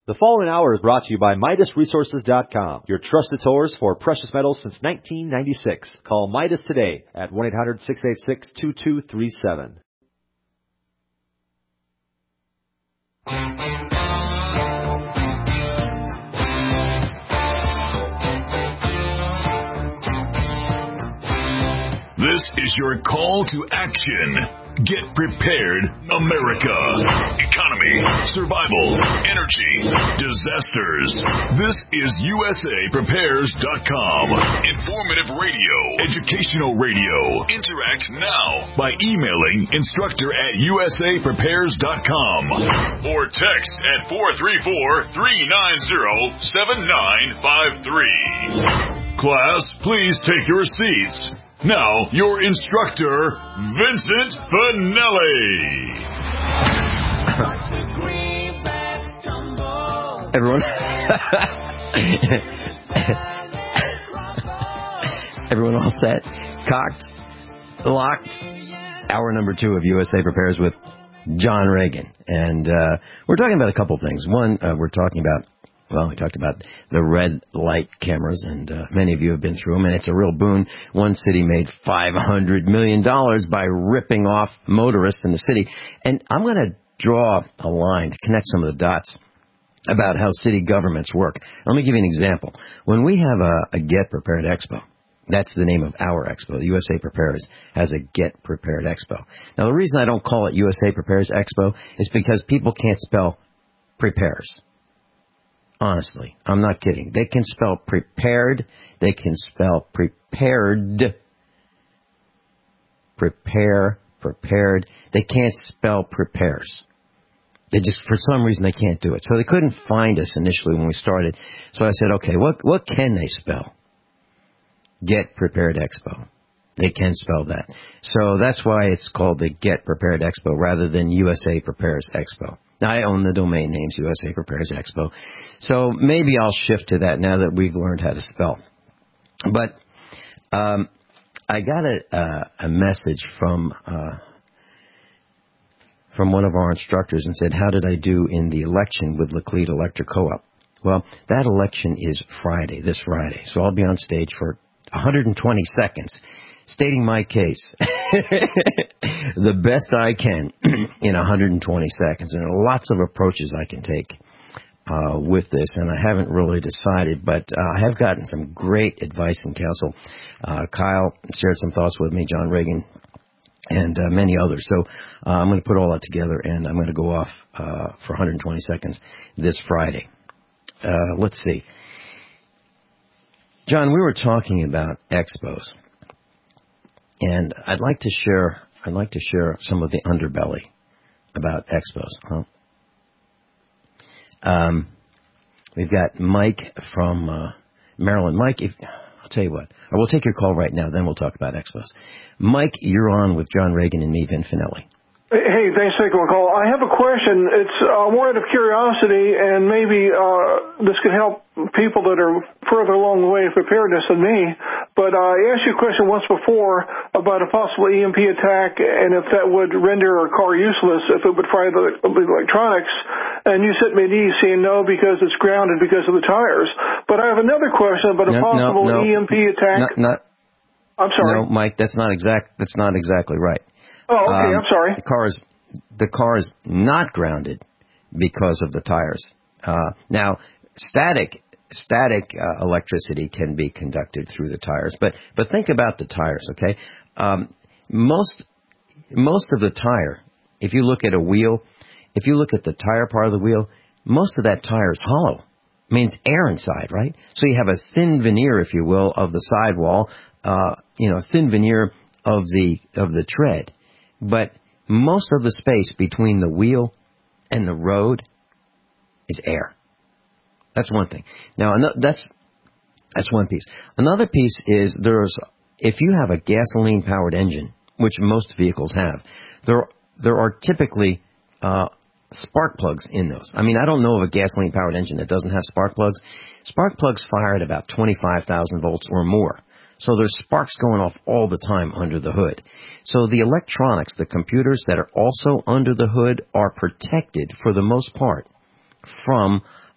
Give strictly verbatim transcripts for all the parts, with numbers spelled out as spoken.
The following hour is brought to you by Midas Resources dot com, your trusted source for precious metals since nineteen ninety-six. Call Midas today at one eight hundred, six eight six, two two three seven. This is your call to action. Get prepared, America. Economy, survival, energy, disasters. This is U S A Prepares dot com. Informative radio, educational radio. Interact now by emailing instructor at U S A Prepares dot com or text at four three four, three nine zero, seven nine five three. Class, please take your seats. Now, your instructor, Vincent Finelli. Everyone. Everyone all set? Cocked? Locked? Hour number two of U S A Prepares with John Reagan. And uh, we're talking about a couple things. One, uh, we're talking about Well, we talked about the red light cameras, and uh, many of you have been through them, and it's a real boon. One city made five hundred million dollars by ripping off motorists in the city. And I'm going to draw a line to connect some of the dots about how city governments work. Let me give you an example. When we have a, a Get Prepared Expo, that's the name of our expo. The U S A Prepares has a Get Prepared Expo. Now, the reason I don't call it U S A Prepares Expo is because people can't spell prepares. Honestly, I'm not kidding. They can spell prepared. They can spell prepared. Prepare, prepared. They can't spell prepares. They just, for some reason, they can't do it. So they couldn't find us initially when we started. So I said, okay, what what can they spell? Get Prepared Expo. They can spell that. So that's why it's called the Get Prepared Expo rather than U S A Prepares Expo. I own the domain names U S A Prepares Expo. So maybe I'll shift to that now that we've learned how to spell. But um, I got a, uh, a message from uh, from one of our instructors and said, how did I do in the election with Laclede Electric Co-op? Well, that election is Friday, this Friday. So I'll be on stage for one hundred twenty seconds stating my case the best I can in one hundred twenty seconds. And there are lots of approaches I can take uh, with this, and I haven't really decided, but uh, I have gotten some great advice and counsel. Uh, Kyle shared some thoughts with me, John Reagan, and uh, many others. So uh, I'm going to put all that together, and I'm going to go off uh, for one hundred twenty seconds this Friday. Uh, let's see. John, we were talking about expos. And I'd like to share, I'd like to share some of the underbelly about expos. Huh? Um, we've got Mike from uh, Maryland. Mike, if, I'll tell you what, or we'll take your call right now, then we'll talk about expos. Mike, you're on with John Reagan and me, Vin Finelli. Hey, thanks for taking my call. I have a question. It's uh, more out of curiosity, and maybe uh, this could help people that are further along the way of preparedness than me. But uh, I asked you a question once before about a possible E M P attack and if that would render a car useless, if it would fry the, the electronics. And you sent me an E saying no because it's grounded because of the tires. But I have another question about a no, possible no, no, E M P attack. Not, not, I'm sorry. No, Mike, that's not exact. That's not exactly right. Oh, okay. Um, I'm sorry. The car is the car is not grounded because of the tires. Uh, now, static static uh, electricity can be conducted through the tires, but but think about the tires. Okay, um, most most of the tire, if you look at a wheel, if you look at the tire part of the wheel, most of that tire is hollow. It means air inside, right? So you have a thin veneer, if you will, of the sidewall. Uh, you know, thin veneer of the of the tread. But most of the space between the wheel and the road is air. That's one thing. Now, that's that's one piece. Another piece is there's if you have a gasoline-powered engine, which most vehicles have, there there are typically uh, spark plugs in those. I mean, I don't know of a gasoline-powered engine that doesn't have spark plugs. Spark plugs fire at about twenty-five thousand volts or more. So there's sparks going off all the time under the hood. So the electronics, the computers that are also under the hood are protected for the most part from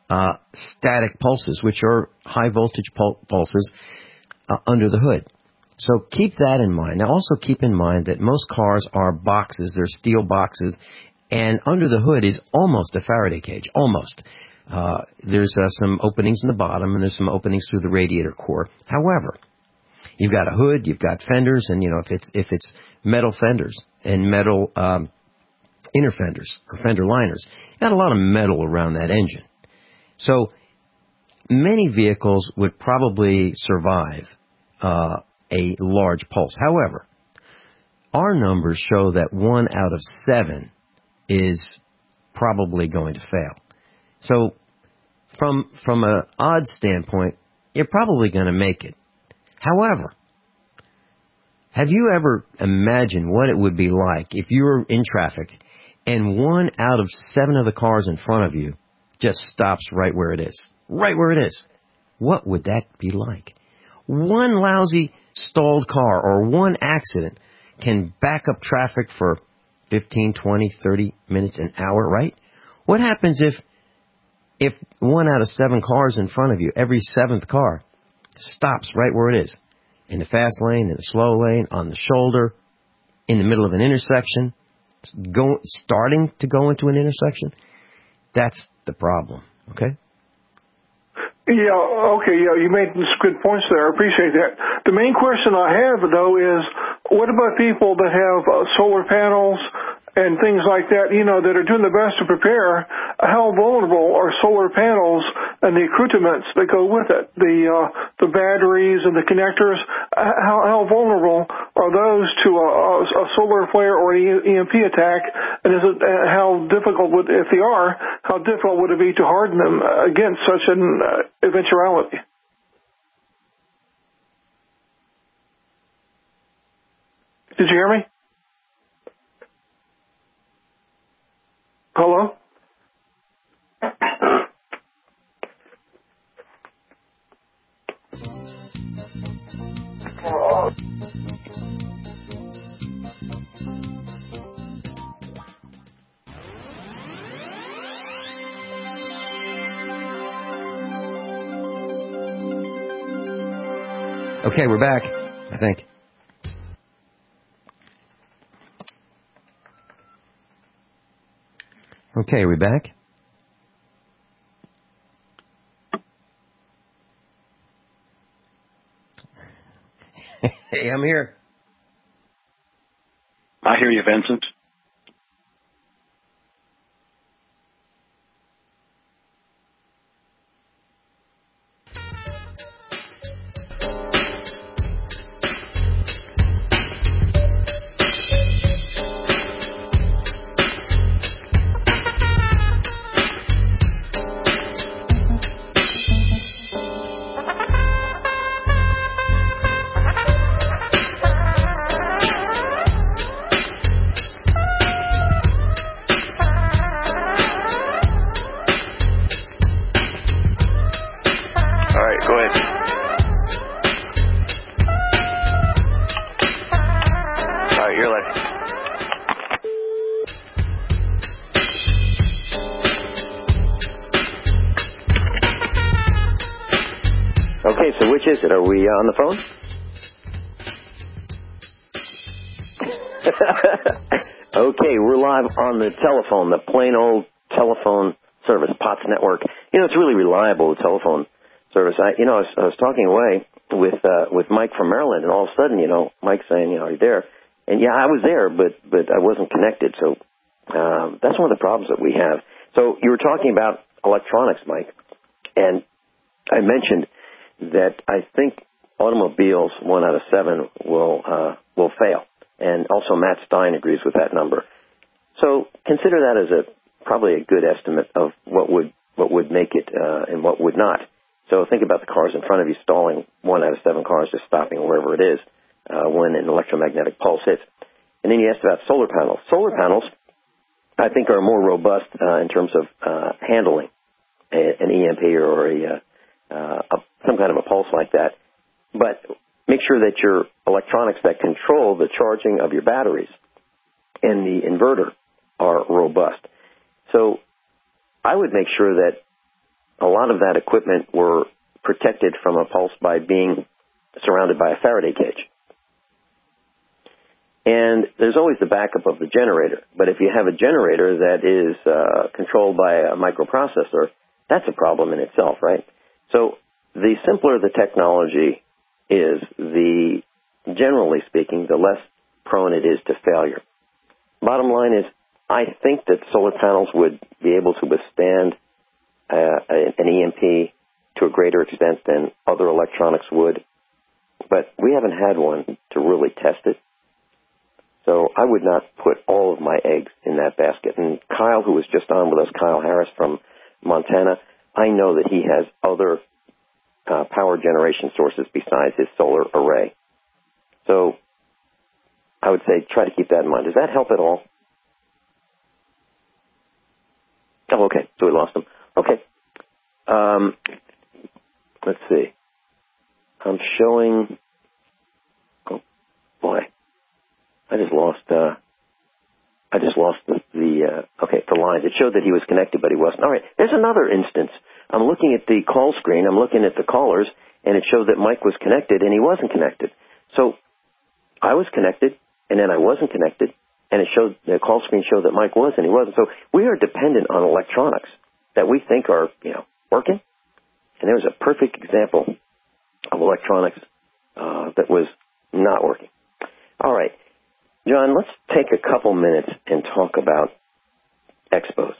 uh, static pulses, which are high voltage pul- pulses uh, under the hood. So keep that in mind. Now also keep in mind that most cars are boxes, they're steel boxes, and under the hood is almost a Faraday cage, almost. Uh, there's uh, some openings in the bottom, and there's some openings through the radiator core. However, you've got a hood, you've got fenders, and you know if it's if it's metal fenders and metal um, inner fenders or fender liners, you've got a lot of metal around that engine. So many vehicles would probably survive uh, a large pulse. However, our numbers show that one out of seven is probably going to fail. So from from an odds standpoint, you're probably going to make it. However, have you ever imagined what it would be like if you were in traffic and one out of seven of the cars in front of you just stops right where it is? Right where it is. What would that be like? One lousy stalled car or one accident can back up traffic for fifteen, twenty, thirty minutes, an hour, right? What happens if if one out of seven cars in front of you, every seventh car, stops right where it is? In the fast lane, in the slow lane, on the shoulder, in the middle of an intersection, go, starting to go into an intersection? That's the problem, okay? Yeah, okay, yeah, you made some good points there. I appreciate that. The main question I have, though, is what about people that have uh, solar panels and things like that, you know, that are doing the best to prepare? How vulnerable are solar panels and the accoutrements that go with it, the uh, the batteries and the connectors? How, how vulnerable are those to a, a solar flare or an E M P attack? And is it uh, how difficult would, if they are, how difficult would it be to harden them against such an uh, eventuality? Did you hear me? Hello? Okay, we're back, I think. Okay, are we back? Hey, I'm here. I hear you, Vincent. Okay, so which is it? Are we on the phone? Okay, we're live on the telephone, the plain old telephone service, P O T S network. You know, it's really reliable, the telephone service. I, you know, I was, I was talking away with uh, with Mike from Maryland, and all of a sudden, you know, Mike's saying, you know, are you there? And yeah, I was there, but but I wasn't connected. So um, that's one of the problems that we have. So you were talking about electronics, Mike, and I mentioned that I think automobiles, one out of seven, will uh, will fail. And also Matt Stein agrees with that number. So consider that as a probably a good estimate of what would what would make it uh, and what would not. So think about the cars in front of you stalling, one out of seven cars just stopping wherever it is uh, when an electromagnetic pulse hits. And then you asked about solar panels. Solar panels, I think, are more robust uh, in terms of uh, handling a, an E M P or a, uh, a, some kind of a pulse like that. But make sure that your electronics that control the charging of your batteries and the inverter are robust. So I would make sure that lot of that equipment were protected from a pulse by being surrounded by a Faraday cage. And there's always the backup of the generator. But if you have a generator that is uh, controlled by a microprocessor, that's a problem in itself, right? So the simpler the technology is, the, generally speaking, the less prone it is to failure. Bottom line is, I think that solar panels would be able to withstand uh, an E M P to a greater extent than other electronics would, but we haven't had one to really test it. So I would not put all of my eggs in that basket. And Kyle, who was just on with us, Kyle Harris from Montana, I know that he has other uh, power generation sources besides his solar array. So I would say try to keep that in mind. Does that help at all? Oh, okay. So we lost him. Okay. Um, let's see. I'm showing. Oh boy, I just lost. Uh, I just lost the. the uh, okay, the lines. It showed that he was connected, but he wasn't. All right. There's another instance. I'm looking at the call screen. I'm looking at the callers, and it showed that Mike was connected, and he wasn't connected. So I was connected, and then I wasn't connected. And it showed, the call screen showed that Mike was and he wasn't. So we are dependent on electronics that we think are, you know, working. And there was a perfect example of electronics uh, that was not working. All right. John, let's take a couple minutes and talk about expos.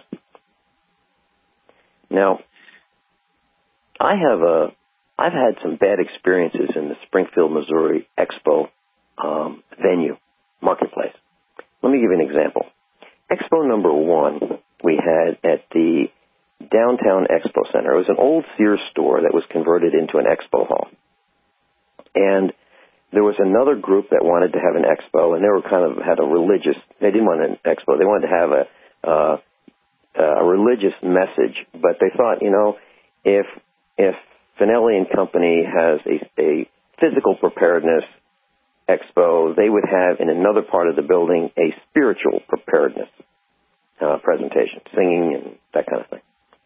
Now, I have a, I've had some bad experiences in the Springfield, Missouri Expo um, venue, marketplace. Let me give you an example. Expo number one we had at the Downtown Expo Center. It was an old Sears store that was converted into an expo hall. And there was another group that wanted to have an expo, and they were kind of had a religious, they didn't want an expo, they wanted to have a, uh, a religious message, but they thought, you know, if, if Finelli and Company has a, a physical preparedness expo, they would have in another part of the building a spiritual preparedness uh, presentation, singing and that kind of thing.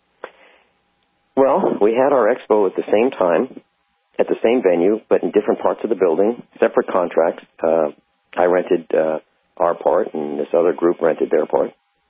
Well, we had our expo at the same time, at the same venue, but in different parts of the building, separate contracts. Uh, I rented uh, our part, and this other group rented their part.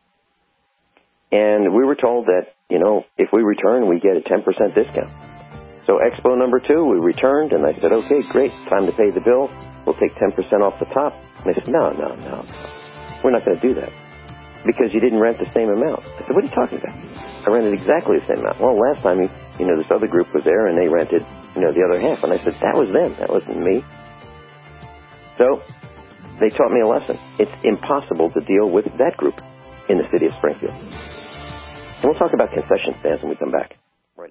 And we were told that, you know, if we return, we get a ten percent discount. So expo number two, we returned, and I said, okay, great, time to pay the bill. We'll take ten percent off the top. And they said, no, no, no, no. We're not going to do that because you didn't rent the same amount. I said, what are you talking about? I rented exactly the same amount. Well, last time, you know, this other group was there, and they rented, you know, the other half. And I said, that was them. That wasn't me. So they taught me a lesson. It's impossible to deal with that group in the city of Springfield. And we'll talk about concession stands when we come back. Right.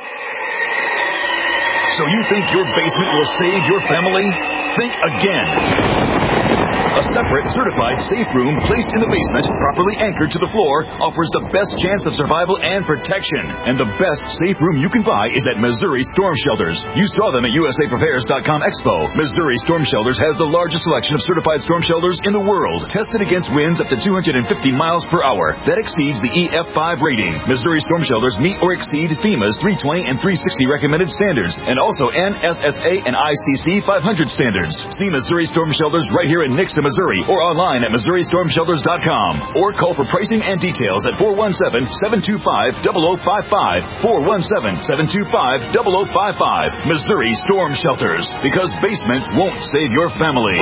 So you think your basement will save your family? Think again. A separate, certified safe room placed in the basement, properly anchored to the floor, offers the best chance of survival and protection. And the best safe room you can buy is at Missouri Storm Shelters. You saw them at U S A Prepares dot com Expo. Missouri Storm Shelters has the largest selection of certified storm shelters in the world, tested against winds up to two hundred fifty miles per hour. That exceeds the E F five rating. Missouri Storm Shelters meet or exceed FEMA's three twenty and three sixty recommended standards, and also N S S A and I C C five hundred standards. See Missouri Storm Shelters right here in Nixon, Missouri, or online at Missouri Storm Shelters dot com, or call for pricing and details at four one seven, seven two five, zero zero five five, four one seven, seven two five, zero zero five five. Missouri Storm Shelters, because basements won't save your family.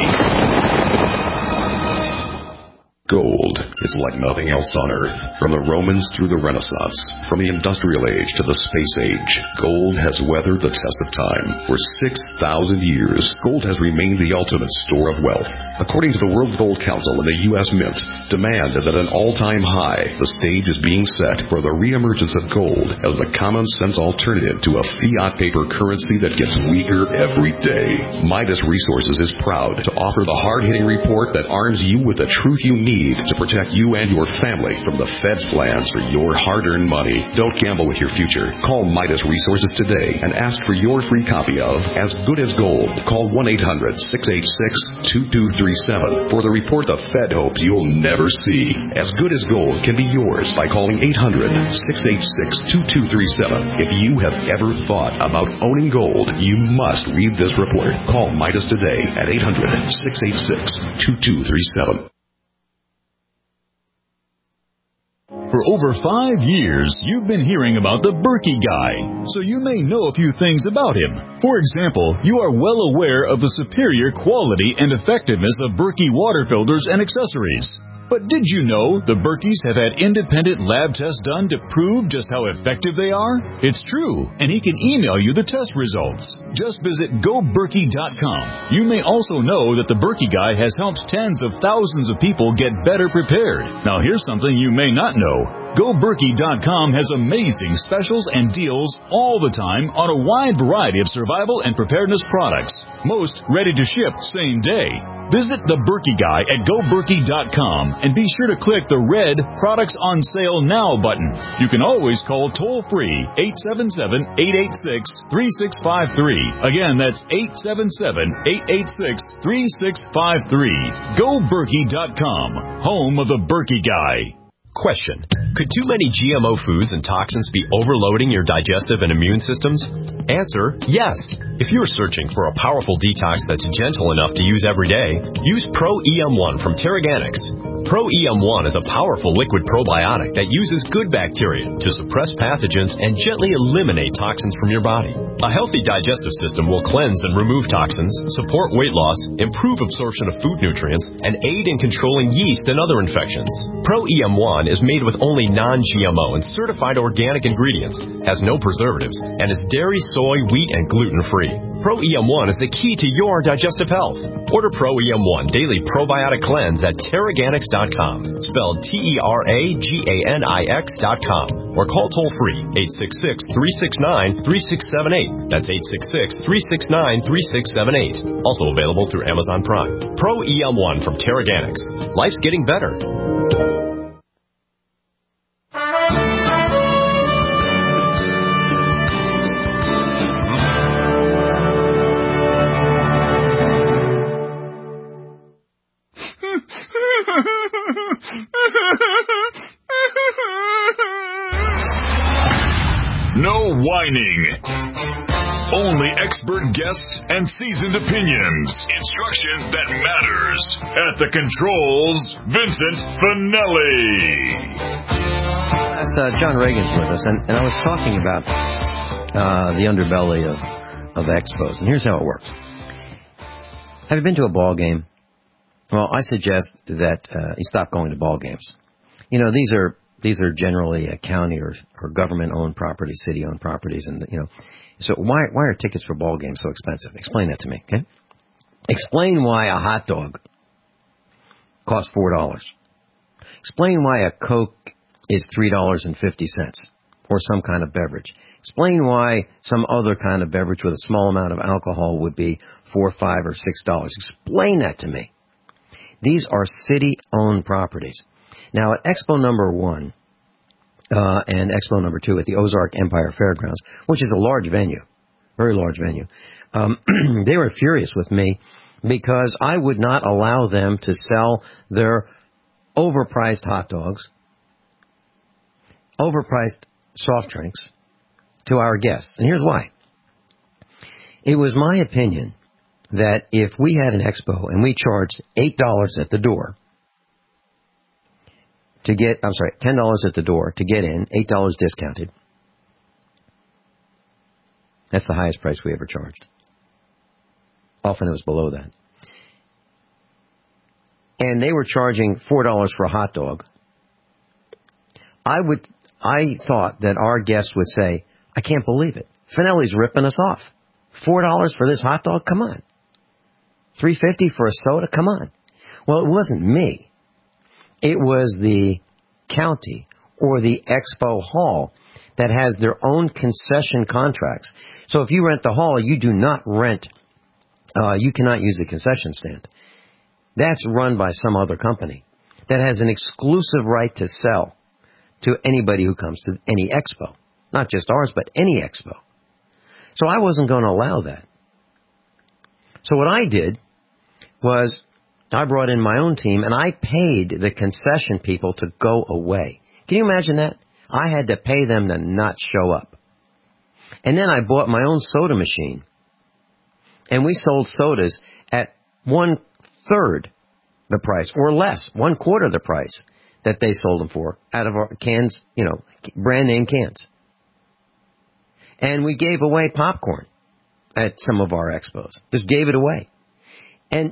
Gold is like nothing else on Earth. From the Romans through the Renaissance, from the Industrial Age to the Space Age, gold has weathered the test of time. For six thousand years, gold has remained the ultimate store of wealth. According to the World Gold Council and the U S Mint, demand is at an all-time high. The stage is being set for the reemergence of gold as the common-sense alternative to a fiat paper currency that gets weaker every day. Midas Resources is proud to offer the hard-hitting report that arms you with the truth you need need to protect you and your family from the Fed's plans for your hard-earned money. Don't gamble with your future. Call Midas Resources today and ask for your free copy of As Good as Gold. Call one eight hundred, six eight six, two two three seven for the report the Fed hopes you'll never see. As Good as Gold can be yours by calling eight hundred, six eight six, two two three seven. If you have ever thought about owning gold, you must read this report. Call Midas today at eight hundred, six eight six, two two three seven. For over five years, you've been hearing about the Berkey Guy, so you may know a few things about him. For example, you are well aware of the superior quality and effectiveness of Berkey water filters and accessories. But did you know the Berkeys have had independent lab tests done to prove just how effective they are? It's true, and he can email you the test results. Just visit go berkey dot com. You may also know that the Berkey Guy has helped tens of thousands of people get better prepared. Now here's something you may not know. go berkey dot com has amazing specials and deals all the time on a wide variety of survival and preparedness products. Most ready to ship same day. Visit the Berkey Guy at go berkey dot com and be sure to click the red Products on Sale Now button. You can always call toll-free eight seven seven, eight eight six, three six five three. Again, that's eight seven seven, eight eight six, three six five three. go berkey dot com, home of the Berkey Guy. Question. Could too many G M O foods and toxins be overloading your digestive and immune systems? Answer, yes. If you're searching for a powerful detox that's gentle enough to use every day, use Pro E M one from Terraganics. Pro E M one is a powerful liquid probiotic that uses good bacteria to suppress pathogens and gently eliminate toxins from your body. A healthy digestive system will cleanse and remove toxins, support weight loss, improve absorption of food nutrients, and aid in controlling yeast and other infections. Pro E M one is made with only non-G M O and certified organic ingredients, has no preservatives, and is dairy, soy, wheat, and gluten-free. Pro E M one is the key to your digestive health. Order Pro E M one Daily Probiotic Cleanse at Terraganics dot com, spelled T E R A G A N I X dot com, or call toll-free eight six six, three six nine, three six seven eight. That's eight six six, three six nine, three six seven eight. Also available through Amazon Prime. Pro E M one from Terraganics. Life's getting better. No whining. Only expert guests and seasoned opinions. Instruction that matters. At the controls, Vincent Finelli. That's, uh, John Reagan's with us, and, and I was talking about uh, the underbelly of, of expos, and here's how it works. Have you been to a ball game? Well, I suggest that uh, you stop going to ball games. You know, these are these are generally uh, county or, or government-owned properties, city-owned properties, and you know, so why why are tickets for ball games so expensive? Explain that to me, okay? Explain why a hot dog costs four dollars. Explain why a Coke is three dollars and fifty cents, or some kind of beverage. Explain why some other kind of beverage with a small amount of alcohol would be four, five, or six dollars. Explain that to me. These are city-owned properties. Now, at Expo number one uh, and Expo number two at the Ozark Empire Fairgrounds, which is a large venue, very large venue, um, they were furious with me because I would not allow them to sell their overpriced hot dogs, overpriced soft drinks to our guests. And here's why. It was my opinion that if we had an expo and we charged eight dollars at the door to get, I'm sorry, ten dollars at the door to get in, eight dollars discounted, that's the highest price we ever charged. Often it was below that. And they were charging four dollars for a hot dog. I would, I thought that our guests would say, I can't believe it. Finelli's ripping us off. four dollars for this hot dog? Come on. three fifty for a soda? Come on. Well, it wasn't me. It was the county or the expo hall that has their own concession contracts. So if you rent the hall, you do not rent, uh, you cannot use the concession stand. That's run by some other company. that has an exclusive right to sell to anybody who comes to any expo. Not just ours, but any expo. So I wasn't going to allow that. So what I did was I brought in my own team, and I paid the concession people to go away. Can you imagine that? I had to pay them to not show up. And then I bought my own soda machine. And we sold sodas at one-third the price, or less, one-quarter the price that they sold them for out of our cans, you know, brand-name cans. And we gave away popcorn at some of our expos. Just gave it away. And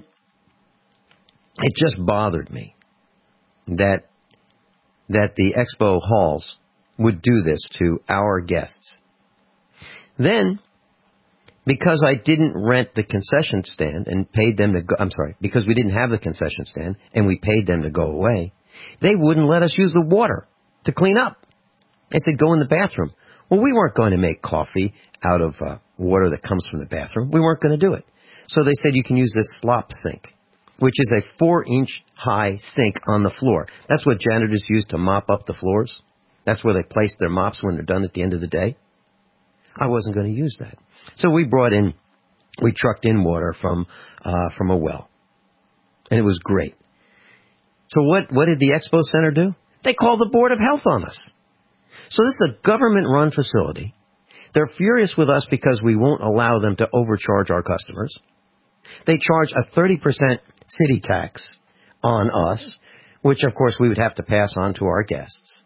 it just bothered me that that the expo halls would do this to our guests. Then, because I didn't rent the concession stand and paid them to go, I'm sorry, because we didn't have the concession stand and we paid them to go away, they wouldn't let us use the water to clean up. They said, go in the bathroom. Well, we weren't going to make coffee out of uh, water that comes from the bathroom. We weren't going to do it. So they said you can use this slop sink, which is a four-inch high sink on the floor. That's what janitors use to mop up the floors. That's where they place their mops when they're done at the end of the day. I wasn't going to use that. So we brought in, we trucked in water from uh, from a well. And it was great. So what, what did the Expo Center do? They called the Board of Health on us. So this is a government-run facility. They're furious with us because we won't allow them to overcharge our customers. They charge a thirty percent city tax on us, which, of course, we would have to pass on to our guests.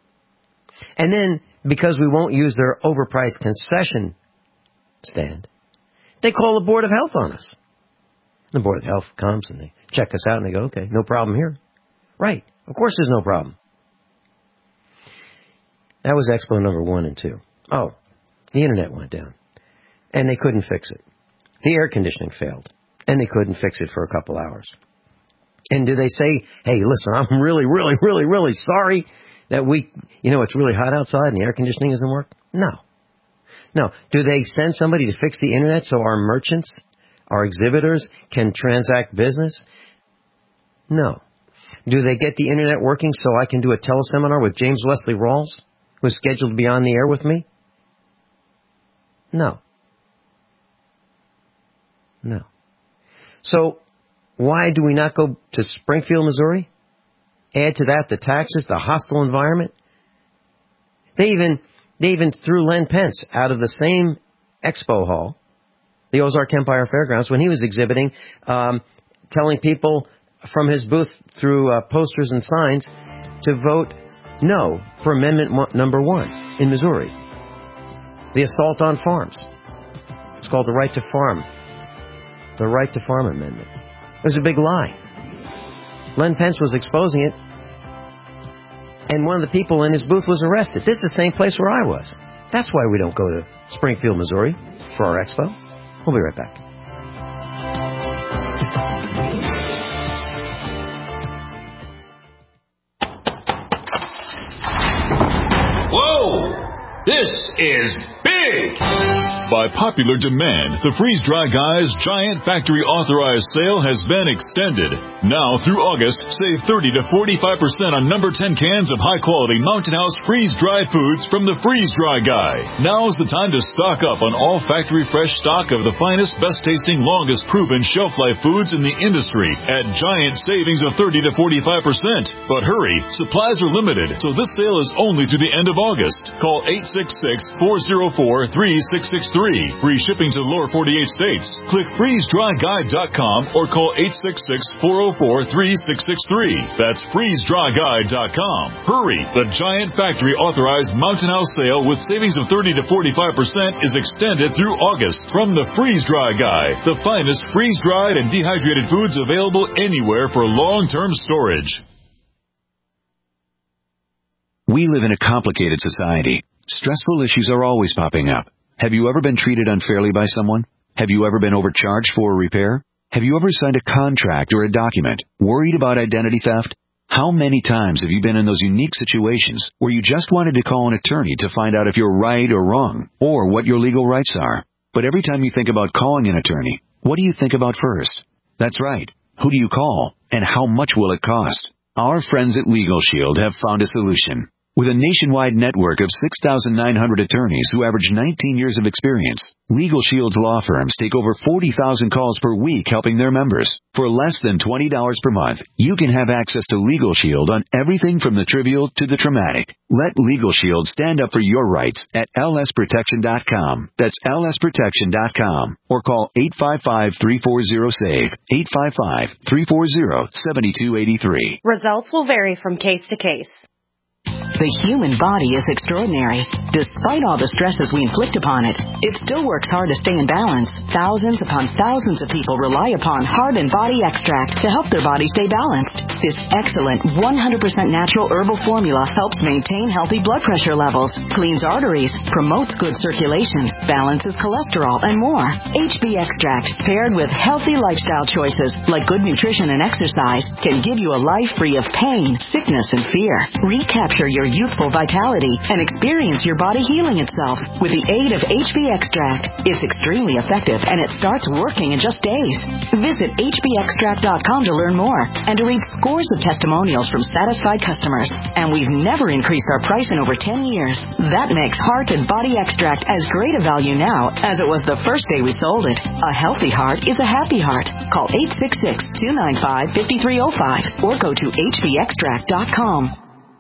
And then, because we won't use their overpriced concession stand, they call the Board of Health on us. The Board of Health comes and they check us out and they go, okay, no problem here. Right. Of course there's no problem. That was Expo number one and two. Oh, the internet went down. And they couldn't fix it. The air conditioning failed. And they couldn't fix it for a couple hours. And do they say, hey, listen, I'm really, really, really, really sorry that we, you know, it's really hot outside and the air conditioning doesn't work? No. No. Do they send somebody to fix the internet so our merchants, our exhibitors can transact business? No. Do they get the internet working so I can do a teleseminar with James Wesley Rawls, who's scheduled to be on the air with me? No. No. So why do we not go to Springfield, Missouri? Add to that the taxes, the hostile environment. They even they even threw Len Pence out of the same expo hall, the Ozark Empire Fairgrounds, when he was exhibiting, um, telling people from his booth through uh, posters and signs to vote no for Amendment one, number one in Missouri. The assault on farms. It's called the Right to Farm. The Right to Farm Amendment. It was a big lie. Len Pence was exposing it, and one of the people in his booth was arrested. This is the same place where I was. That's why we don't go to Springfield, Missouri for our expo. We'll be right back. Whoa! This is big! By popular demand, the Freeze Dry Guy's giant factory authorized sale has been extended. Now through August, save thirty to forty-five percent on number ten cans of high-quality Mountain House freeze-dried foods from the Freeze Dry Guy. Now's the time to stock up on all factory fresh stock of the finest, best-tasting, longest-proven shelf-life foods in the industry at giant savings of thirty to forty-five percent. But hurry, supplies are limited, so this sale is only through the end of August. Call eight six six, four oh four, three six six three. Free shipping to the lower forty-eight states. Click freeze dry guide dot com or call eight six six, four oh four, three six six three. That's freeze dry guide dot com. Hurry! The giant factory authorized Mountain House sale with savings of thirty to forty-five percent is extended through August from the Freeze Dry Guy, the finest freeze-dried and dehydrated foods available anywhere for long-term storage. We live in a complicated society. Stressful issues are always popping up. Have you ever been treated unfairly by someone? Have you ever been overcharged for a repair? Have you ever signed a contract or a document worried about identity theft? How many times have you been in those unique situations where you just wanted to call an attorney to find out if you're right or wrong, or what your legal rights are? But every time you think about calling an attorney, what do you think about first? That's right. Who do you call, and how much will it cost? Our friends at Legal Shield have found a solution. With a nationwide network of six thousand nine hundred attorneys who average nineteen years of experience, Legal Shield's law firms take over forty thousand calls per week helping their members. For less than twenty dollars per month, you can have access to Legal Shield on everything from the trivial to the traumatic. Let Legal Shield stand up for your rights at L S protection dot com. That's L S protection dot com. Or call eight five five, three four zero, S A V E, eight five five, three four zero, seven two eight three. Results will vary from case to case. The human body is extraordinary. Despite all the stresses we inflict upon it, it still works hard to stay in balance. Thousands upon thousands of people rely upon Heart and Body Extract to help their body stay balanced. This excellent one hundred percent natural herbal formula helps maintain healthy blood pressure levels, cleans arteries, promotes good circulation, balances cholesterol, and more. H B Extract, paired with healthy lifestyle choices like good nutrition and exercise, can give you a life free of pain, sickness, and fear. Recapture your youthful vitality and experience your body healing itself with the aid of H B Extract. It's extremely effective and it starts working in just days. Visit H B extract dot com to learn more and to read scores of testimonials from satisfied customers. And we've never increased our price in over ten years. That makes Heart and Body Extract as great a value now as it was the first day we sold it. A healthy heart is a happy heart. Call eight six six, two nine five, five three zero five or go to H B extract dot com.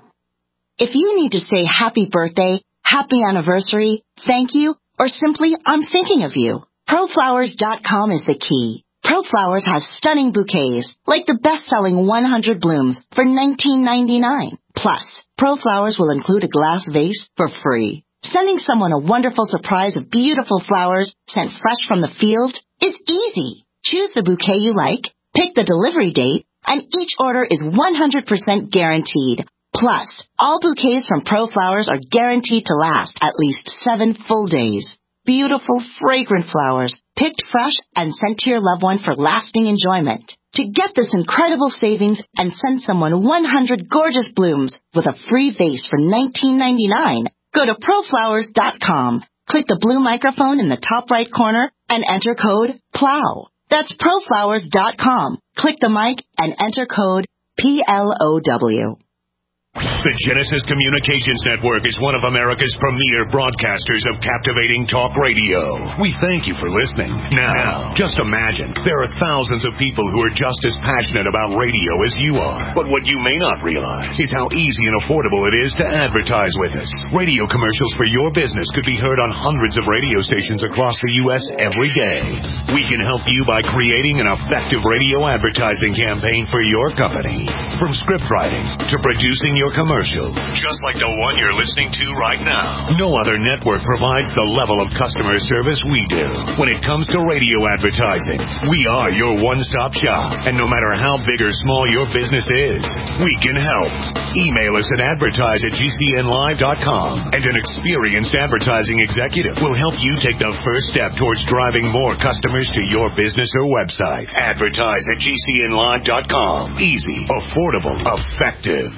If you need to say happy birthday, happy anniversary, thank you, or simply I'm thinking of you, Pro Flowers dot com is the key. ProFlowers has stunning bouquets, like the best-selling one hundred blooms for nineteen ninety-nine. Plus, ProFlowers will include a glass vase for free. Sending someone a wonderful surprise of beautiful flowers sent fresh from the field is easy. Choose the bouquet you like, pick the delivery date, and each order is one hundred percent guaranteed. Plus, all bouquets from ProFlowers are guaranteed to last at least seven full days. Beautiful, fragrant flowers, picked fresh and sent to your loved one for lasting enjoyment. To get this incredible savings and send someone one hundred gorgeous blooms with a free vase for nineteen ninety-nine, go to Pro Flowers dot com. Click the blue microphone in the top right corner and enter code PLOW. That's Pro Flowers dot com. Click the mic and enter code P L O W. The Genesis Communications Network is one of America's premier broadcasters of captivating talk radio. We thank you for listening. Now, just imagine, there are thousands of people who are just as passionate about radio as you are. But what you may not realize is how easy and affordable it is to advertise with us. Radio commercials for your business could be heard on hundreds of radio stations across the U S every day. We can help you by creating an effective radio advertising campaign for your company. From script writing to producing your commercial, just like the one you're listening to right now. No other network provides the level of customer service we do. When it comes to radio advertising, we are your one-stop shop. And no matter how big or small your business is, we can help. Email us at advertise at G C N live dot com, and an experienced advertising executive will help you take the first step towards driving more customers to your business or website. Advertise at G C N live dot com. Easy, affordable, effective.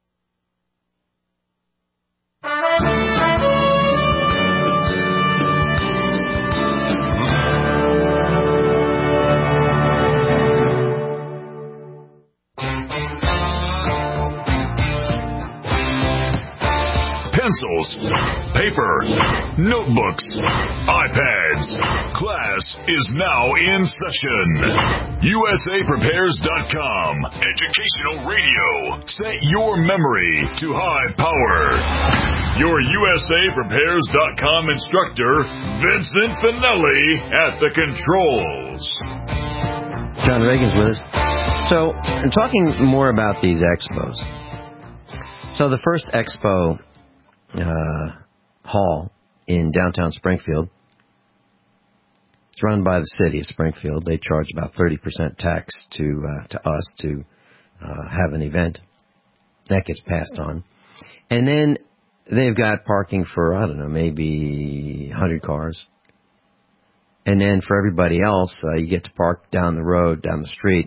Pencils, paper, notebooks, iPads. Class is now in session. U S A Prepares dot com. Educational radio. Set your memory to high power. Your U S A Prepares dot com instructor, Vincent Finelli, at the controls. John Reagan's with us. So, I'm talking more about these expos. So the first expo Uh, hall in downtown Springfield. It's run by the city of Springfield. They charge about thirty percent tax to uh, to us to uh, have an event. That gets passed on. And then they've got parking for, I don't know, maybe one hundred cars. And then for everybody else, uh, you get to park down the road, down the street,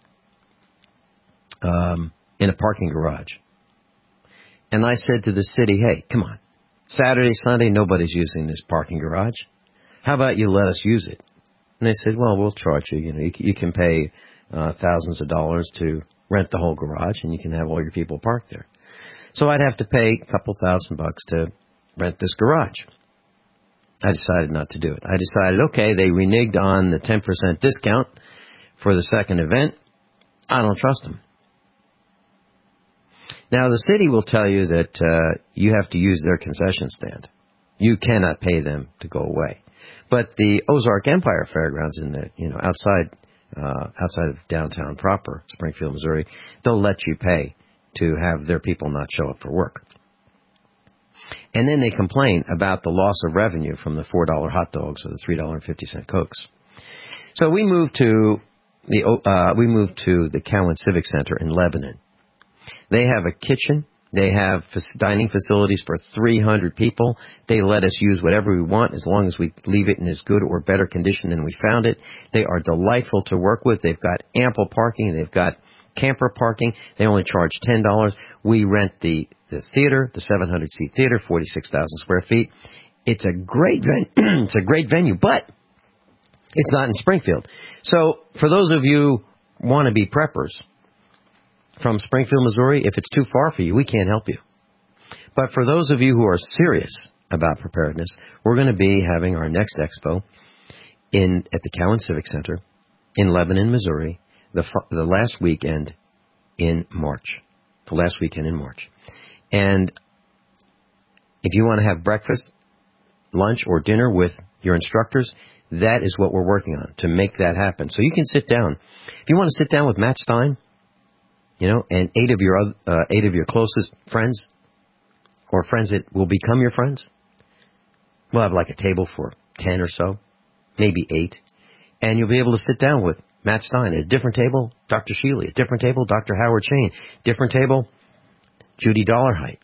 um, in a parking garage. And I said to the city, hey, come on. Saturday, Sunday, nobody's using this parking garage. How about you let us use it? And they said, well, we'll charge you. You know, you, you can pay uh, thousands of dollars to rent the whole garage, and you can have all your people parked there. So I'd have to pay a couple thousand bucks to rent this garage. I decided not to do it. I decided, okay, they reneged on the ten percent discount for the second event. I don't trust them. Now, the city will tell you that uh, you have to use their concession stand. You cannot pay them to go away. But the Ozark Empire Fairgrounds in the, you know, outside uh, outside of downtown proper, Springfield, Missouri, they'll let you pay to have their people not show up for work. And then they complain about the loss of revenue from the four dollar hot dogs or the three dollars and fifty cent Cokes. So we moved to the uh, we moved to the Cowan Civic Center in Lebanon. They have a kitchen. They have dining facilities for three hundred people. They let us use whatever we want as long as we leave it in as good or better condition than we found it. They are delightful to work with. They've got ample parking. They've got camper parking. They only charge ten dollars. We rent the, the theater, the seven hundred seat theater, forty-six thousand square feet. It's a great ven- it's a great venue, but it's not in Springfield. So for those of you who want to be preppers from Springfield, Missouri, if it's too far for you, we can't help you. But for those of you who are serious about preparedness, we're going to be having our next expo in at the Cowan Civic Center in Lebanon, Missouri, the the last weekend in March. The last weekend in March. And if you want to have breakfast, lunch, or dinner with your instructors, that is what we're working on to make that happen. So you can sit down. If you want to sit down with Matt Stein, you know, and eight of your uh, eight of your closest friends, or friends that will become your friends, we'll have like a table for ten or so, maybe eight, and you'll be able to sit down with Matt Stein. At a different table, Doctor Sheely. A different table, Doctor Howard Shane. Different table, Judy Dollarhide.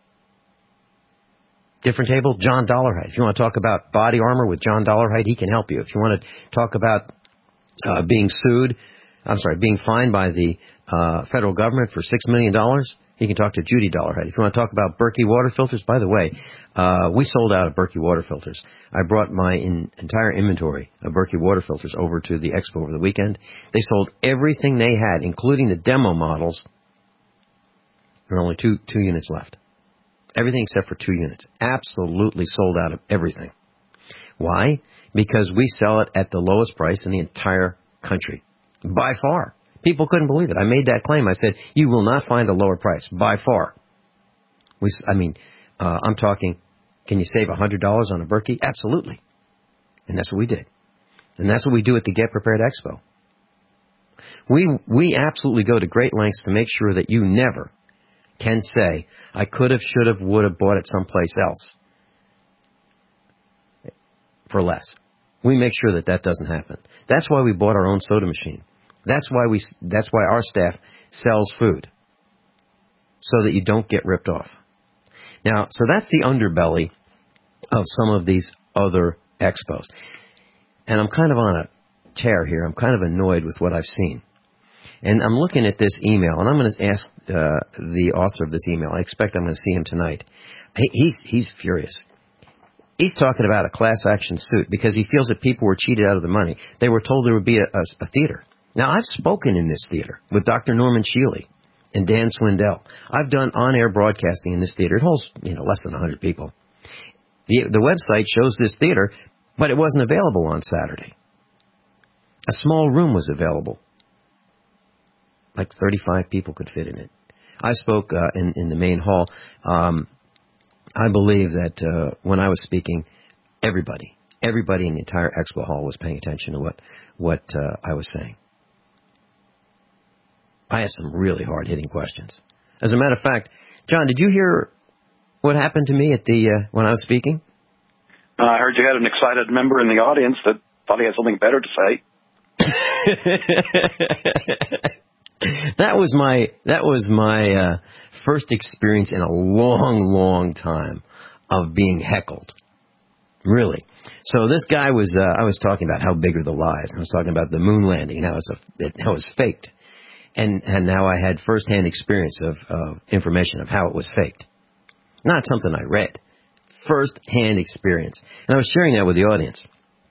Different table, John Dollarhide. If you want to talk about body armor with John Dollarhide, he can help you. If you want to talk about uh, being sued, I'm sorry, being fined by the uh, federal government for six million dollars, you can talk to Judy Dollarhide. If you want to talk about Berkey water filters, by the way, uh, we sold out of Berkey water filters. I brought my in, entire inventory of Berkey water filters over to the expo over the weekend. They sold everything they had, including the demo models. There are only two two units left. Everything except for two units. Absolutely sold out of everything. Why? Because we sell it at the lowest price in the entire country. By far. People couldn't believe it. I made that claim. I said, you will not find a lower price. By far. We, I mean, uh, I'm talking, can you save one hundred dollars on a Berkey? Absolutely. And that's what we did. And that's what we do at the Get Prepared Expo. We, we absolutely go to great lengths to make sure that you never can say, I could have, should have, would have bought it someplace else for less. We make sure that that doesn't happen. That's why we bought our own soda machine. That's why we. That's why our staff sells food, so that you don't get ripped off. Now, so that's the underbelly of some of these other expos. And I'm kind of on a tear here. I'm kind of annoyed with what I've seen. And I'm looking at this email, and I'm going to ask uh, the author of this email. I expect I'm going to see him tonight. He, he's he's furious. He's talking about a class action suit because he feels that people were cheated out of the money. They were told there would be a, a, a theater. Now, I've spoken in this theater with Doctor Norman Sheely and Dan Swindell. I've done on-air broadcasting in this theater. It holds, you know, less than one hundred people. The, the website shows this theater, but it wasn't available on Saturday. A small room was available. Like thirty-five people could fit in it. I spoke uh, in, in the main hall. Um, I believe that uh, when I was speaking, everybody, everybody in the entire expo hall was paying attention to what, what uh, I was saying. I asked some really hard-hitting questions. As a matter of fact, John, did you hear what happened to me at the uh, when I was speaking? Uh, I heard you had an excited member in the audience that thought he had something better to say. That was my that was my uh, first experience in a long, long time of being heckled. Really. So this guy was uh, I was talking about how big are the lies. I was talking about the moon landing and how it's a, it, how it was faked, and and now I had firsthand experience of uh, information of how it was faked. Not something I read. First-hand experience, and I was sharing that with the audience.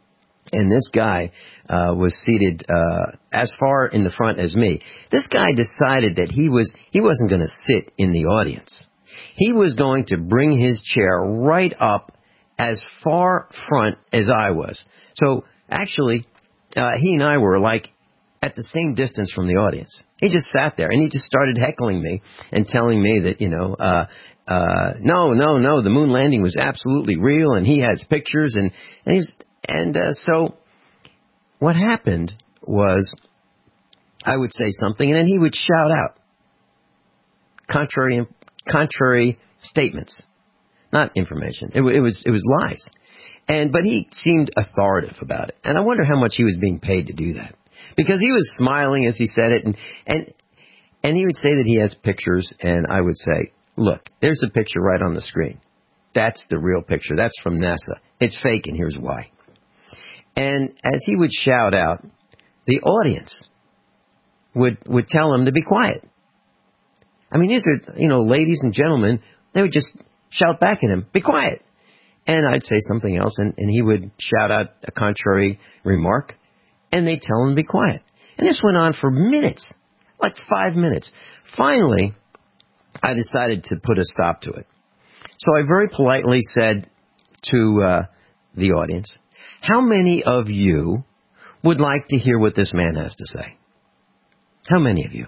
And this guy uh, was seated uh, as far in the front as me. This guy decided that he was he wasn't going to sit in the audience. He was going to bring his chair right up as far front as I was. So actually, uh, he and I were like at the same distance from the audience. He just sat there and he just started heckling me and telling me that, you know, uh, uh, no, no, no, the moon landing was absolutely real, and he has pictures, and and he's and uh, so what happened was I would say something and then he would shout out contrary contrary statements, not information. It, it was it was lies, and but he seemed authoritative about it, and I wonder how much he was being paid to do that, because he was smiling as he said it, and and and he would say that he has pictures, and I would say, look, there's a picture right on the screen. That's the real picture. That's from NASA. It's fake, and here's why. And as he would shout out, the audience would would tell him to be quiet. I mean, these are, you know, ladies and gentlemen, they would just shout back at him, be quiet. And I'd say something else, and, and he would shout out a contrary remark, and they'd tell him to be quiet. And this went on for minutes, like five minutes. Finally, I decided to put a stop to it. So I very politely said to uh, the audience, how many of you would like to hear what this man has to say? How many of you?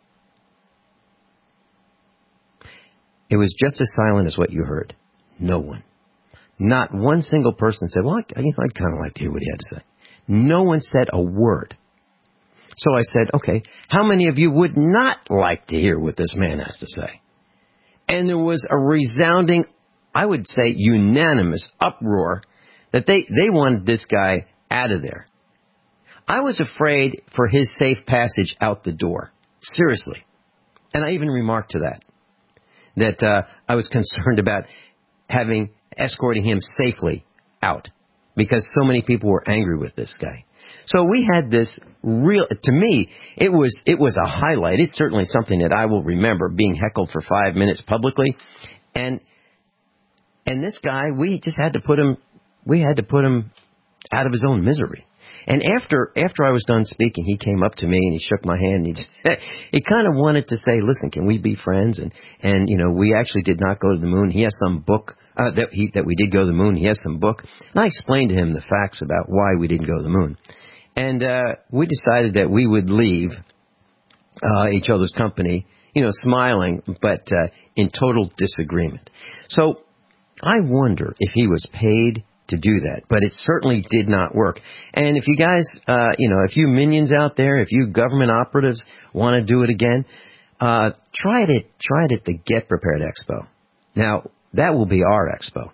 It was just as silent as what you heard. No one. Not one single person said, well, I, you know, I'd kind of like to hear what he had to say. No one said a word. So I said, okay, how many of you would not like to hear what this man has to say? And there was a resounding, I would say, unanimous uproar that they, they wanted this guy out of there. I was afraid for his safe passage out the door. Seriously. And I even remarked to that. That uh, I was concerned about having, escorting him safely out. Because so many people were angry with this guy. So we had this real, to me, it was it was a highlight. It's certainly something that I will remember, being heckled for five minutes publicly. And and this guy, we just had to put him, we had to put him out of his own misery. And after after I was done speaking, he came up to me and he shook my hand. And he just, he kind of wanted to say, listen, can we be friends? And, and you know, we actually did not go to the moon. He has some book uh, that he that we did go to the moon. He has some book. And I explained to him the facts about why we didn't go to the moon. And uh, we decided that we would leave uh, each other's company, you know, smiling, but uh, in total disagreement. So I wonder if he was paid to do that, but it certainly did not work. And if you guys, uh, you know, if you minions out there, if you government operatives want to do it again, uh, try it at, try it at the Get Prepared Expo. Now, that will be our expo.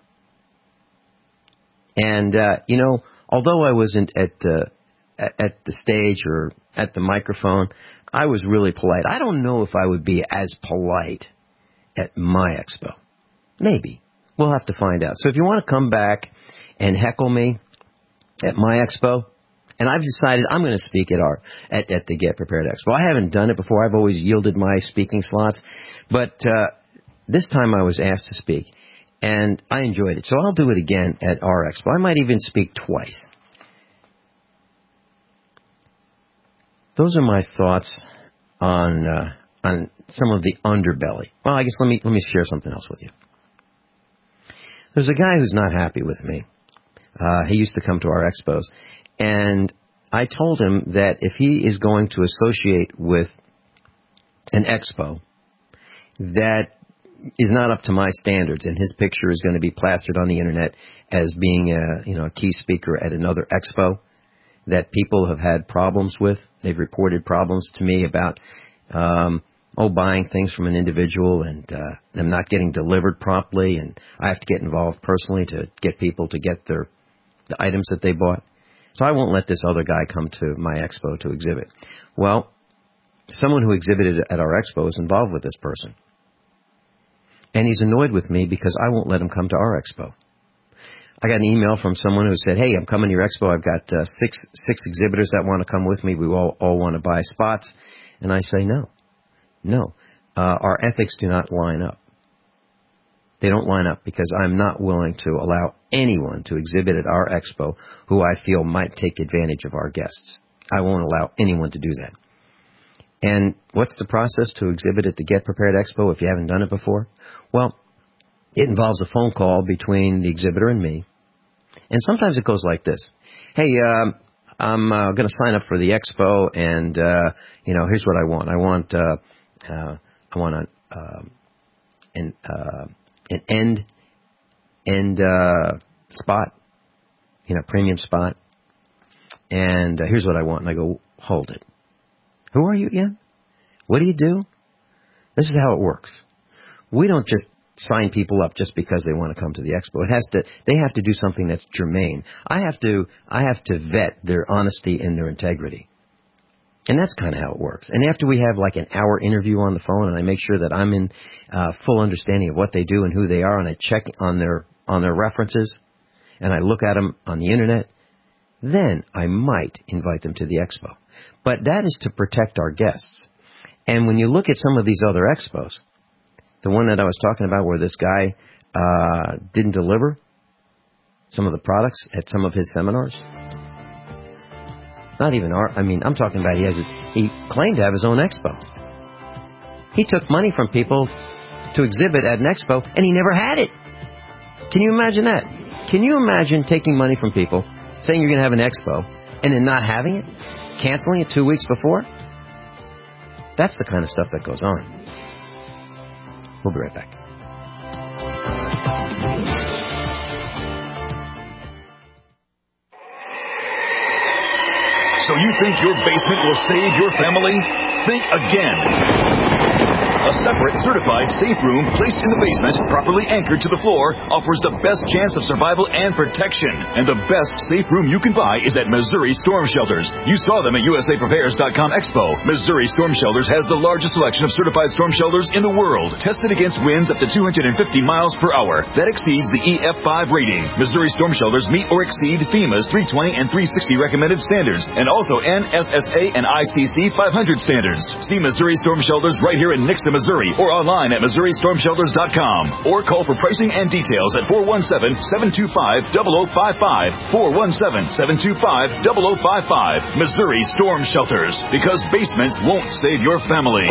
And, uh, you know, although I wasn't at, uh, at, at the stage or at the microphone, I was really polite. I don't know if I would be as polite at my expo. Maybe. We'll have to find out. So if you want to come back and heckle me at my expo, and I've decided I'm going to speak at our at, at the Get Prepared Expo. I haven't done it before. I've always yielded my speaking slots, but uh, this time I was asked to speak, and I enjoyed it. So I'll do it again at our expo. I might even speak twice. Those are my thoughts on uh, on some of the underbelly. Well, I guess let me let me share something else with you. There's a guy who's not happy with me. Uh, he used to come to our expos, and I told him that if he is going to associate with an expo that is not up to my standards, and his picture is going to be plastered on the internet as being a, you know, a key speaker at another expo that people have had problems with. They've reported problems to me about um, oh, buying things from an individual and uh, them not getting delivered promptly, and I have to get involved personally to get people to get their the items that they bought. So I won't let this other guy come to my expo to exhibit. Well, someone who exhibited at our expo is involved with this person. And he's annoyed with me because I won't let him come to our expo. I got an email from someone who said, hey, I'm coming to your expo. I've got uh, six six exhibitors that want to come with me. We all, all want to buy spots. And I say, no. No. Uh, our ethics do not line up. They don't line up because I'm not willing to allow anyone to exhibit at our expo who I feel might take advantage of our guests. I won't allow anyone to do that. And what's the process to exhibit at the Get Prepared Expo if you haven't done it before? Well, it involves a phone call between the exhibitor and me. And sometimes it goes like this. Hey, um, I'm uh, going to sign up for the expo, and, uh, you know, here's what I want. I want, uh, uh, I want a, uh, an, uh, an end, end, uh, spot, you know, premium spot. And uh, here's what I want. And I go, hold it. Who are you again? What do you do? This is how it works. We don't just sign people up just because they want to come to the expo. It has to, they have to do something that's germane. I have to, I have to vet their honesty and their integrity. And that's kind of how it works. And after we have like an hour interview on the phone, and I make sure that I'm in uh, full understanding of what they do and who they are, and I check on their on their references, and I look at them on the internet, then I might invite them to the expo. But that is to protect our guests. And when you look at some of these other expos, the one that I was talking about where this guy uh, didn't deliver some of the products at some of his seminars, not even our, I mean, I'm talking about he has, a, he claimed to have his own expo. He took money from people to exhibit at an expo, and he never had it. Can you imagine that? Can you imagine taking money from people, saying you're going to have an expo, and then not having it? Canceling it two weeks before? That's the kind of stuff that goes on. We'll be right back. So you think your basement will save your family? Think again. A separate, certified safe room placed in the basement, properly anchored to the floor, offers the best chance of survival and protection. And the best safe room you can buy is at Missouri Storm Shelters. You saw them at U S A Prepares dot com Expo. Missouri Storm Shelters has the largest selection of certified storm shelters in the world, tested against winds up to two hundred fifty miles per hour. That exceeds the E F five rating. Missouri Storm Shelters meet or exceed FEMA's three twenty and three sixty recommended standards, and also N S S A and I C C five hundred standards. See Missouri Storm Shelters right here in Nixon, Missouri, or online at Missouri Storm Shelters dot com, or call for pricing and details at four one seven, seven two five, zero zero five five, four one seven, seven two five, zero zero five five. Missouri Storm Shelters, because basements won't save your family.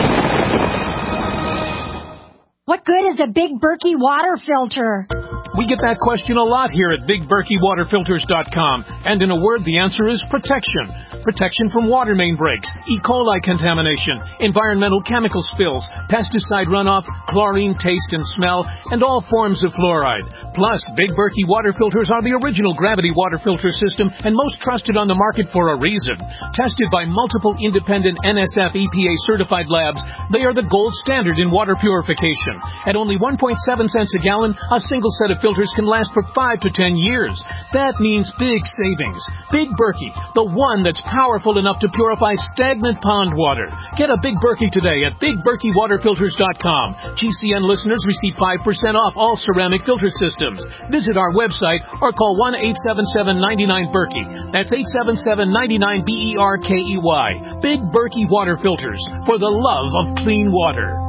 What good is a Big Berkey water filter? We get that question a lot here at Big Berkey Water Filters dot com, and in a word, the answer is protection. Protection from water main breaks, E. coli contamination, environmental chemical spills, pesticide runoff, chlorine taste and smell, and all forms of fluoride. Plus, Big Berkey water filters are the original gravity water filter system and most trusted on the market for a reason. Tested by multiple independent N S F E P A certified labs, they are the gold standard in water purification. At only one point seven cents a gallon, a single set of filters can last for five to ten years. That means big savings. Big Berkey, the one that's powerful enough to purify stagnant pond water. Get a Big Berkey today at Big Berkey Water Filters dot com. G C N listeners receive five percent off all ceramic filter systems. Visit our website or call one eight seven seven, nine nine, Berkey. That's eight seven seven, nine nine, B E R K E Y. Big Berkey Water Filters, for the love of clean water.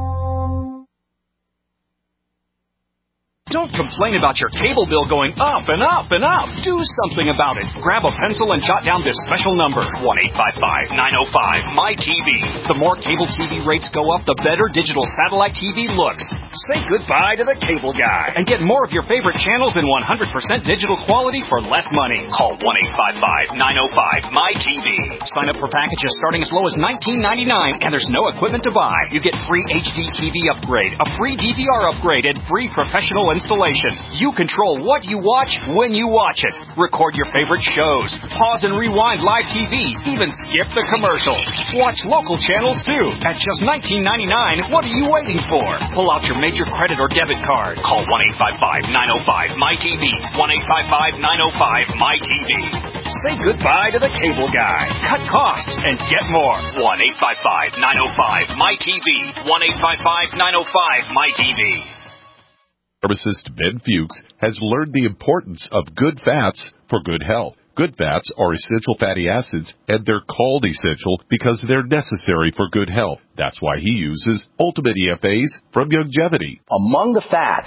Don't complain about your cable bill going up and up and up. Do something about it. Grab a pencil and jot down this special number, one eight five five, nine oh five, M Y T V. The more cable T V rates go up, the better digital satellite T V looks. Say goodbye to the cable guy and get more of your favorite channels in one hundred percent digital quality for less money. Call one eight five five, nine oh five, M Y T V. Sign up for packages starting as low as nineteen ninety-nine, and there's no equipment to buy. You get free H D T V upgrade, a free D V R upgrade, and free professional installation. You control what you watch when you watch it. Record your favorite shows. Pause and rewind live T V. Even skip the commercials. Watch local channels too. At just nineteen ninety-nine, what are you waiting for? Pull out your major credit or debit card. Call one eight five five, nine oh five, M Y T V. one eight five five, nine oh five, M Y T V. Say goodbye to the cable guy. Cut costs and get more. one eight five five, nine oh five, M Y T V. one eight five five, nine oh five, M Y T V. Pharmacist Ben Fuchs has learned the importance of good fats for good health. Good fats are essential fatty acids, and they're called essential because they're necessary for good health. That's why he uses Ultimate E F As from Youngevity. Among the fats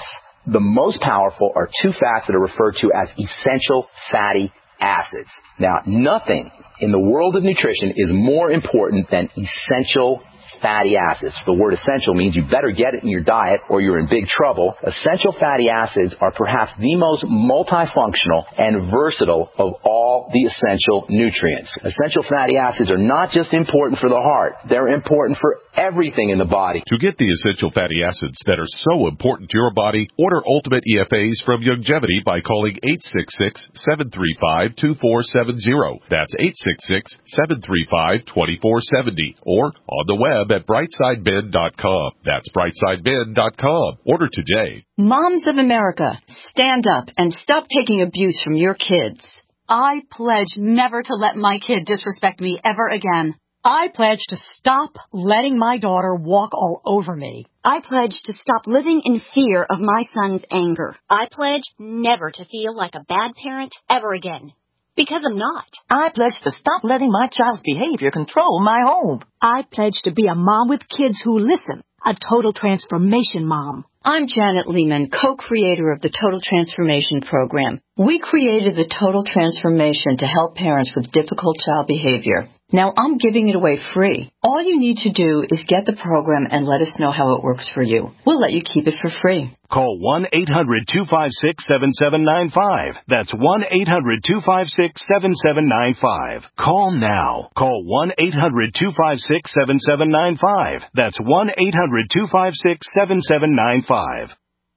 the most powerful are two fats that are referred to as essential fatty acids. Now, nothing in the world of nutrition is more important than essential fatty acids. The word essential means you better get it in your diet or you're in big trouble. Essential fatty acids are perhaps the most multifunctional and versatile of all the essential nutrients. Essential fatty acids are not just important for the heart. They're important for everything in the body. To get the essential fatty acids that are so important to your body, order Ultimate E F As from Youngevity by calling eight six six, seven three five, two four seven zero. That's eight six six, seven three five, two four seven zero. Or on the web at brightside ben dot com. That's brightside ben dot com. Order today. Moms of America, stand up and stop taking abuse from your kids. I pledge never to let my kid disrespect me ever again. I pledge to stop letting my daughter walk all over me. I pledge to stop living in fear of my son's anger. I pledge never to feel like a bad parent ever again. Because I'm not. I pledge to stop letting my child's behavior control my home. I pledge to be a mom with kids who listen, a total transformation mom. I'm Janet Lehman, co-creator of the Total Transformation Program. We created the Total Transformation to help parents with difficult child behavior. Now I'm giving it away free. All you need to do is get the program and let us know how it works for you. We'll let you keep it for free. Call one eight hundred, two five six, seven seven nine five. That's one eight hundred, two five six, seven seven nine five. Call now. Call one eight hundred, two five six, seven seven nine five. That's one eight hundred, two five six, seven seven nine five.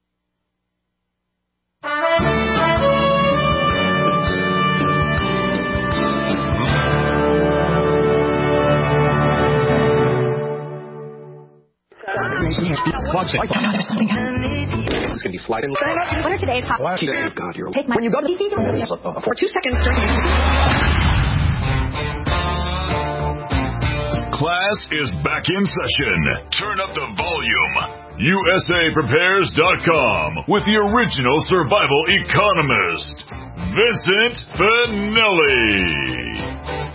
It's going to be sliding. What are today's hot? Oh, God, you're... Take my... When you go to the... For two seconds, during... Class is back in session. Turn up the volume. U S A Prepares dot com with the original survival economist, Vincent Finelli.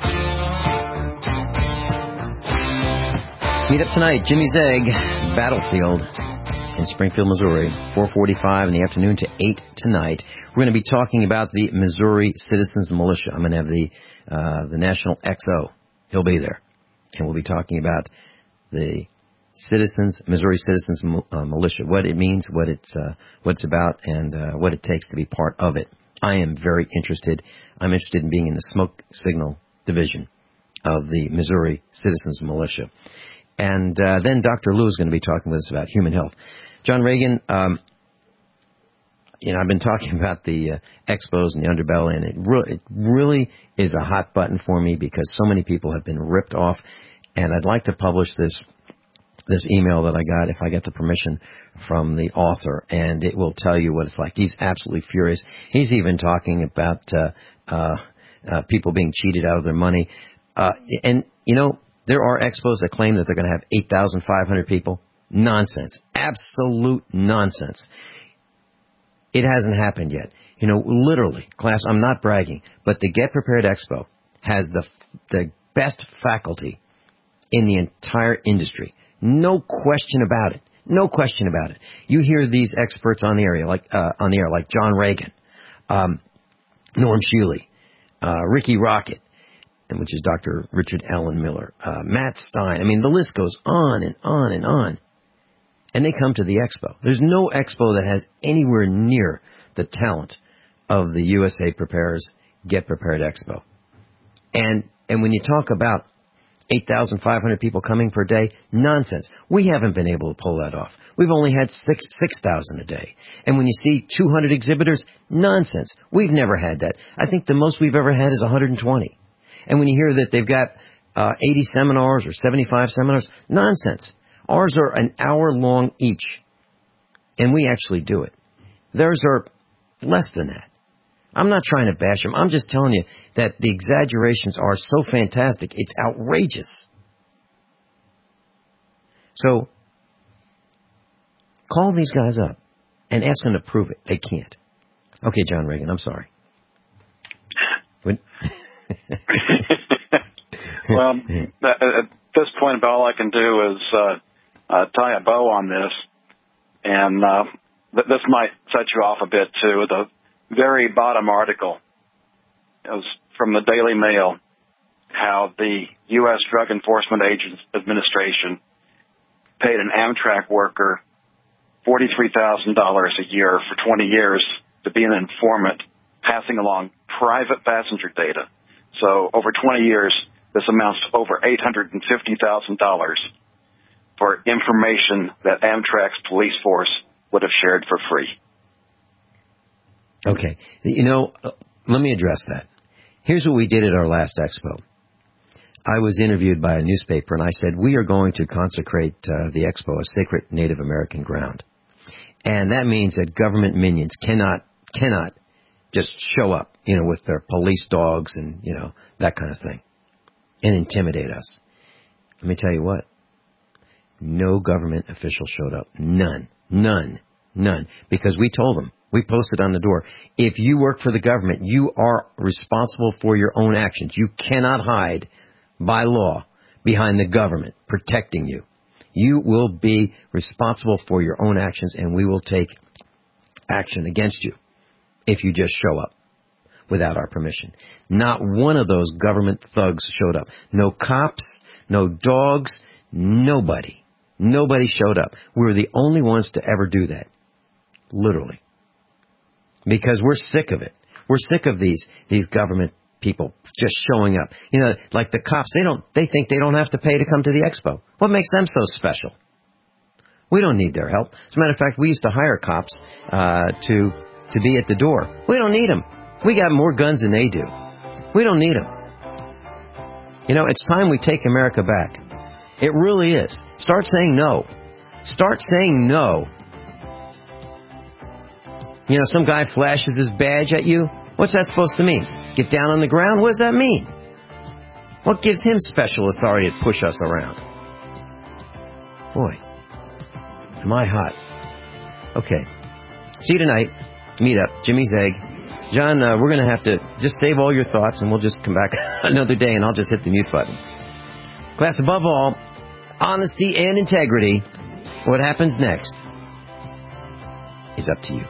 Meet up tonight, Jimmy's Egg, Battlefield in Springfield, Missouri, four forty-five in the afternoon to eight tonight. We're going to be talking about the Missouri Citizens Militia. I'm going to have the uh, the National X O. He'll be there. And we'll be talking about the Citizens, Missouri Citizens uh, Militia, what it means, what it's, uh, what it's about, and uh, what it takes to be part of it. I am very interested. I'm interested in being in the smoke signal division of the Missouri Citizens Militia. And uh, then Doctor Lou is going to be talking with us about human health. John Reagan, um, you know, I've been talking about the uh, expos and the underbelly, and it, re- it really is a hot button for me because so many people have been ripped off. And I'd like to publish this this email that I got, if I get the permission from the author, and it will tell you what it's like. He's absolutely furious. He's even talking about uh, uh, uh, people being cheated out of their money. Uh, and, you know, there are expos that claim that they're going to have eight thousand five hundred people. Nonsense. Absolute nonsense. It hasn't happened yet. You know, literally, class, I'm not bragging, but the Get Prepared Expo has the the best faculty in the entire industry. No question about it. No question about it. You hear these experts on the area, like uh, on the air, like John Reagan, um, Norm Shealy, uh, Ricky Rocket, which is Doctor Richard Allen Miller, uh, Matt Stein. I mean, the list goes on and on and on. And they come to the expo. There's no expo that has anywhere near the talent of the U S A Prepares Get Prepared Expo. And and when you talk about eight thousand five hundred people coming per day, nonsense. We haven't been able to pull that off. We've only had six thousand a day. And when you see two hundred exhibitors, nonsense. We've never had that. I think the most we've ever had is one hundred twenty. And when you hear that they've got uh, eighty seminars or seventy-five seminars, nonsense. Ours are an hour long each, and we actually do it. Theirs are less than that. I'm not trying to bash them. I'm just telling you that the exaggerations are so fantastic, it's outrageous. So, call these guys up and ask them to prove it. They can't. Okay, John Reagan, I'm sorry. When well, at this point, about all I can do is uh, uh, tie a bow on this. And uh, th- this might set you off a bit, too. The very bottom article is from the Daily Mail, how the U S Drug Enforcement Agents Administration paid an Amtrak worker forty-three thousand dollars a year for twenty years to be an informant, passing along private passenger data. So over twenty years, this amounts to over eight hundred fifty thousand dollars for information that Amtrak's police force would have shared for free. Okay. You know, let me address that. Here's what we did at our last expo. I was interviewed by a newspaper, and I said, we are going to consecrate uh, the expo as sacred Native American ground. And that means that government minions cannot cannot just show up, you know, with their police dogs and, you know, that kind of thing, and intimidate us. Let me tell you what. No government official showed up. None. None. None. Because we told them. We posted on the door. If you work for the government, you are responsible for your own actions. You cannot hide by law behind the government protecting you. You will be responsible for your own actions, and we will take action against you if you just show up without our permission. Not one of those government thugs showed up. No cops, no dogs, nobody. Nobody showed up. We were the only ones to ever do that. Literally. Because we're sick of it. We're sick of these these government people just showing up. You know, like the cops, they don't they think they don't have to pay to come to the expo. What makes them so special? We don't need their help. As a matter of fact, we used to hire cops uh, to to be at the door. We don't need them. We got more guns than they do. We don't need them. You know, it's time we take America back. It really is. Start saying no. Start saying no. You know, some guy flashes his badge at you. What's that supposed to mean? Get down on the ground? What does that mean? What gives him special authority to push us around? Boy, am I hot. Okay. See you tonight. Meet up. Jimmy's Egg. John, uh, we're going to have to just save all your thoughts, and we'll just come back another day, and I'll just hit the mute button. Class, above all, honesty and integrity. What happens next is up to you.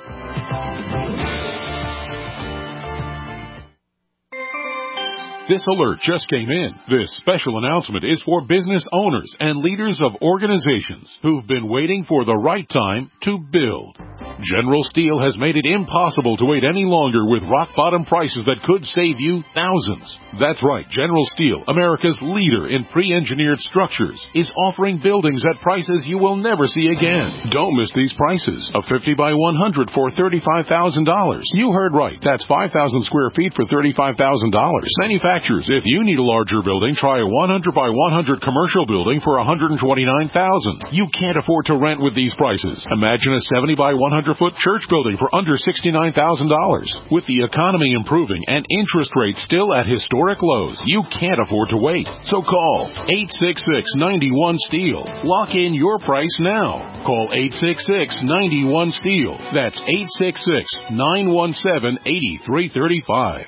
This alert just came in. This special announcement is for business owners and leaders of organizations who've been waiting for the right time to build. General Steel has made it impossible to wait any longer with rock-bottom prices that could save you thousands. That's right, General Steel, America's leader in pre-engineered structures, is offering buildings at prices you will never see again. Don't miss these prices. A fifty by one hundred for thirty-five thousand dollars. You heard right. That's five thousand square feet for thirty-five thousand dollars. Manufacturers, if you need a larger building, try a one hundred by one hundred commercial building for one hundred twenty-nine thousand dollars. You can't afford to rent with these prices. Imagine a seventy by one hundred foot church building for under sixty-nine thousand dollars. With the economy improving and interest rates still at historic lows, you can't afford to wait. So call eight six six, nine one, STEEL. Lock in your price now. Call eight six six, nine one, STEEL. That's eight six six, nine one seven, eight three three five.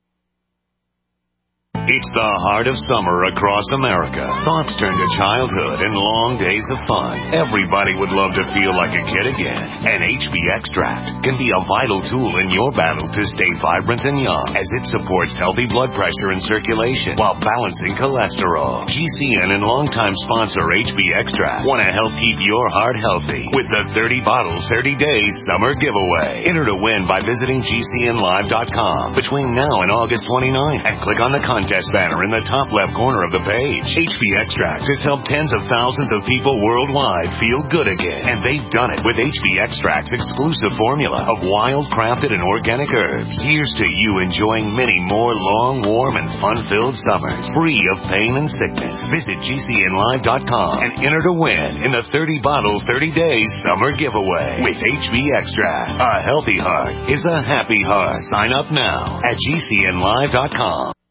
It's the heart of summer across America. Thoughts turn to childhood and long days of fun. Everybody would love to feel like a kid again. And H B Extract can be a vital tool in your battle to stay vibrant and young, as it supports healthy blood pressure and circulation while balancing cholesterol. G C N and longtime sponsor H B Extract want to help keep your heart healthy with the thirty bottles, thirty days summer giveaway. Enter to win by visiting G C N live dot com between now and August twenty-ninth and click on the contest banner in the top left corner of the page. H B Extract has helped tens of thousands of people worldwide feel good again, and they've done it with H B Extract's exclusive formula of wild, crafted, and organic herbs. Here's to you enjoying many more long, warm, and fun-filled summers, free of pain and sickness. Visit G C N live dot com and enter to win in the thirty bottle, thirty days summer giveaway with H B Extract. A healthy heart is a happy heart. Sign up now at G C N live dot com.